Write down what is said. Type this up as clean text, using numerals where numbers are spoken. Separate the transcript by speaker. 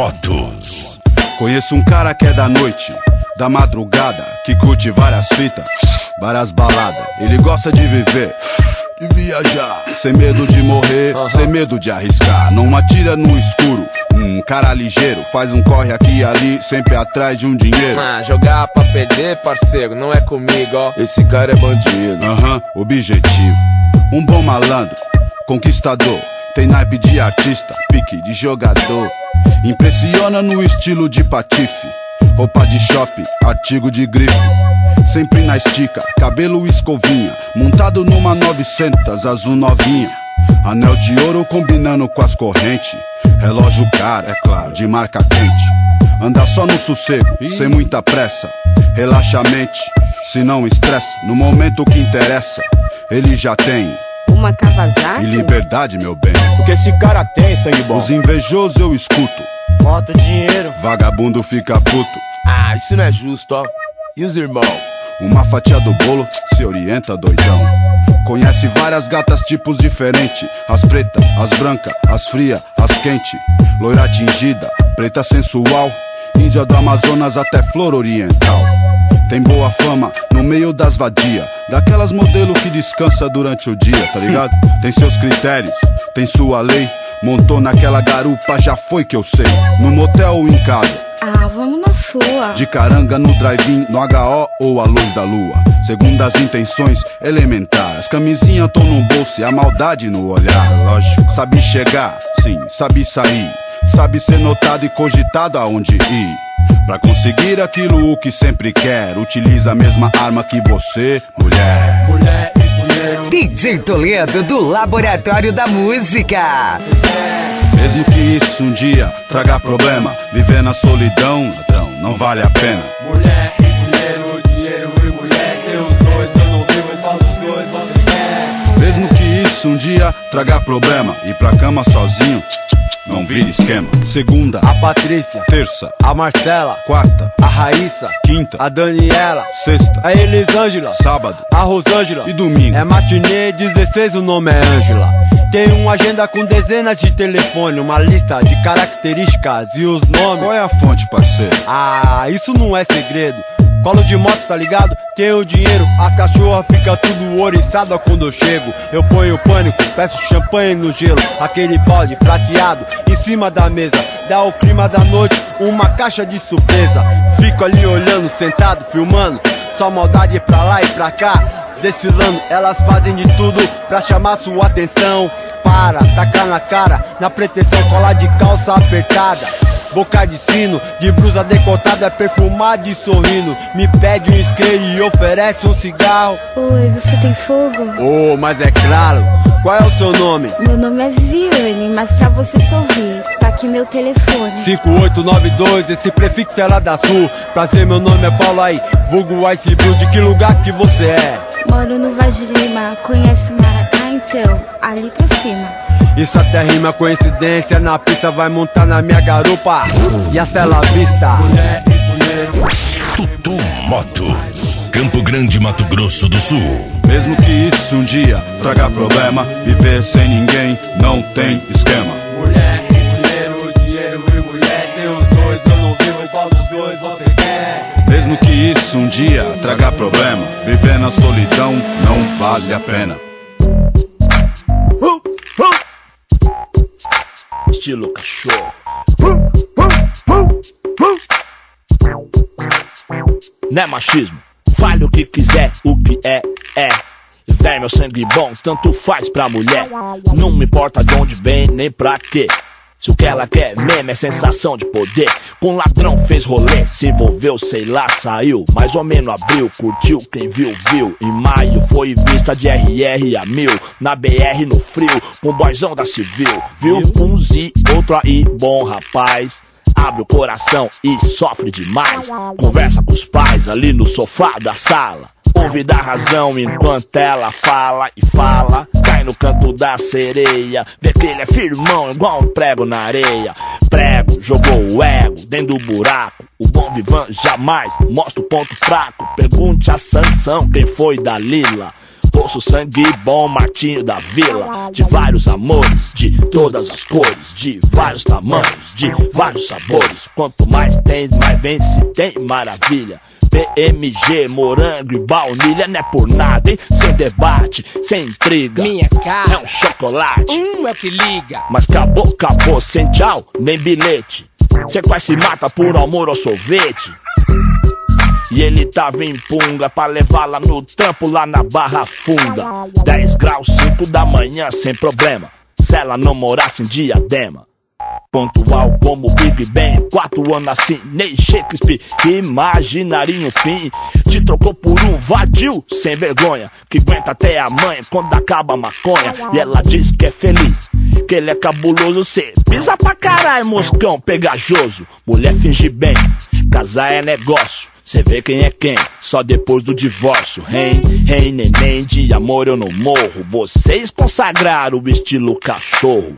Speaker 1: Motos.
Speaker 2: Conheço um cara que é da noite, da madrugada, que curte várias fitas, várias baladas. Ele gosta de viver, de viajar, sem medo de morrer, sem medo de arriscar. Não atira no escuro, um cara ligeiro, faz um corre aqui e ali, sempre atrás de um dinheiro.
Speaker 3: Jogar pra perder, parceiro, não é comigo, ó.
Speaker 4: Esse cara é bandido.
Speaker 2: Objetivo, um bom malandro, conquistador, tem naipe de artista, pique de jogador. Impressiona no estilo de patife, roupa de shopping, artigo de grife. Sempre na estica, cabelo escovinha, montado numa 900, azul novinha. Anel de ouro combinando com as correntes, relógio caro, é claro, de marca quente. Anda só no sossego, sem muita pressa, relaxa a mente, se não estressa. No momento que interessa, ele já tem
Speaker 5: uma Kawasaki
Speaker 2: e liberdade, meu bem.
Speaker 4: O que esse cara tem, sangue bom?
Speaker 2: Os invejosos eu escuto,
Speaker 4: bota dinheiro,
Speaker 2: vagabundo fica puto.
Speaker 4: Isso não é justo, ó. E os irmãos?
Speaker 2: Uma fatia do bolo, se orienta, doidão. Conhece várias gatas, tipos diferentes. As pretas, as brancas, as frias, as quentes. Loira tingida, preta sensual, índia do Amazonas até flor oriental. Tem boa fama no meio das vadias, daquelas modelo que descansa durante o dia, tá ligado? Tem seus critérios, tem sua lei. Montou naquela garupa, já foi que eu sei. No motel ou em casa,
Speaker 5: vamos na sua.
Speaker 2: de caranga no drive-in, no HO ou a luz da lua. Segundo as intenções elementares, as camisinhas tão no bolso e a maldade no olhar. Lógico, sabe chegar, sim, sabe sair, sabe ser notado e cogitado aonde ir. Pra conseguir aquilo o que sempre quer, utiliza a mesma arma que você, mulher.
Speaker 4: Mulher e dinheiro.
Speaker 6: DJ Toledo do Laboratório da Música.
Speaker 2: Mesmo que isso um dia traga problema, viver na solidão, ladrão, não vale a pena.
Speaker 4: Mulher e dinheiro, dinheiro e mulher, seus dois, eu não vivo e falo os dois, você quer.
Speaker 2: Mesmo que isso um dia traga problema, ir pra cama sozinho, não vira esquema. Segunda,
Speaker 4: A Patrícia,
Speaker 2: terça,
Speaker 4: a Marcela,
Speaker 2: quarta,
Speaker 4: a Raíssa,
Speaker 2: quinta,
Speaker 4: a Daniela,
Speaker 2: sexta,
Speaker 4: a Elisângela,
Speaker 2: sábado
Speaker 4: a Rosângela
Speaker 2: e domingo.
Speaker 4: É matinê 16, o nome é Ângela. Tem uma agenda com dezenas de telefone, uma lista de características e os nomes.
Speaker 2: Qual é a fonte, parceiro?
Speaker 4: Isso não é segredo. Colo de moto, tá ligado? Tenho dinheiro, as cachorras ficam tudo oriçada quando eu chego. Eu ponho pânico, peço champanhe no gelo, aquele balde prateado em cima da mesa. Dá o clima da noite, uma caixa de surpresa. Fico ali olhando, sentado, filmando, só maldade pra lá e pra cá. Desfilando, elas fazem de tudo pra chamar sua atenção. Para, tacar na cara, na pretensão, colar de calça apertada, boca de sino, de blusa decotada, perfumada e sorrindo. Me pede um isqueiro e oferece um cigarro.
Speaker 5: Oi, você tem fogo?
Speaker 4: Mas é claro. Qual é o seu nome?
Speaker 5: Meu nome é Viviane, mas pra você só ouvir, tá aqui meu telefone.
Speaker 4: 5892, esse prefixo é lá da Sul. Prazer, meu nome é Paulo aí, vulgo Ice Blue. De que lugar que você é?
Speaker 5: Moro no Vaz de Lima, conhece Maracá então? Ali pra cima.
Speaker 4: Isso até rima, coincidência. Na pista vai montar na minha garupa e hasta la vista. Mulher e dinheiro.
Speaker 1: Tutu Motos, Campo Grande, Mato Grosso do Sul.
Speaker 2: Mesmo que isso um dia traga problema, viver sem ninguém não tem esquema.
Speaker 4: Mulher e dinheiro, dinheiro e mulher, seus dois, eu não vivo e falo os dois, você quer.
Speaker 2: Mesmo que isso um dia traga problema, viver na solidão não vale a pena.
Speaker 4: Estilo cachorro.
Speaker 7: Não é machismo, fale o que quiser, o que é. Véi, meu sangue bom, tanto faz pra mulher. Não me importa de onde vem, nem pra quê. Se o que ela quer mesmo é sensação de poder. Com ladrão fez rolê, se envolveu, sei lá, saiu. Mais ou menos abril, curtiu, quem viu, viu. Em maio foi vista de RR a 1000. Na BR no frio, com o boyzão da civil. Viu um Z, outro aí, bom rapaz. Abre o coração e sofre demais. Conversa com os pais ali no sofá da sala. Ouve da razão enquanto ela fala e fala. Cai no canto da sereia, vê que ele é firmão igual um prego na areia. Prego, jogou o ego dentro do buraco. O bom vivan jamais mostra o ponto fraco. Pergunte a Sansão quem foi Dalila. poço, sangue bom, Martinho da Vila. De vários amores, de todas as cores, de vários tamanhos, de vários sabores. Quanto mais tem, mais vence, tem maravilha. PMG, morango e baunilha, não é por nada, hein? Sem debate, sem intriga.
Speaker 8: Minha cara
Speaker 7: é um chocolate,
Speaker 8: é o que liga.
Speaker 7: Mas acabou, acabou, sem tchau, nem bilhete. Cê quase se mata por amor ao sorvete. E ele tava em punga pra levá-la no trampo lá na Barra Funda. 10 graus, 5 da manhã, sem problema, se ela não morasse em Diadema. Pontual como Big Ben, 4 anos assim, nem Shakespeare imaginaria um fim. Te trocou por um vadio sem vergonha, que aguenta até a mãe quando acaba a maconha. E ela diz que é feliz, que ele é cabuloso. Cê pisa pra caralho, moscão pegajoso. Mulher finge bem, casar é negócio. Cê vê quem é quem, só depois do divórcio. Rei, neném, de amor eu não morro. Vocês consagraram o estilo cachorro.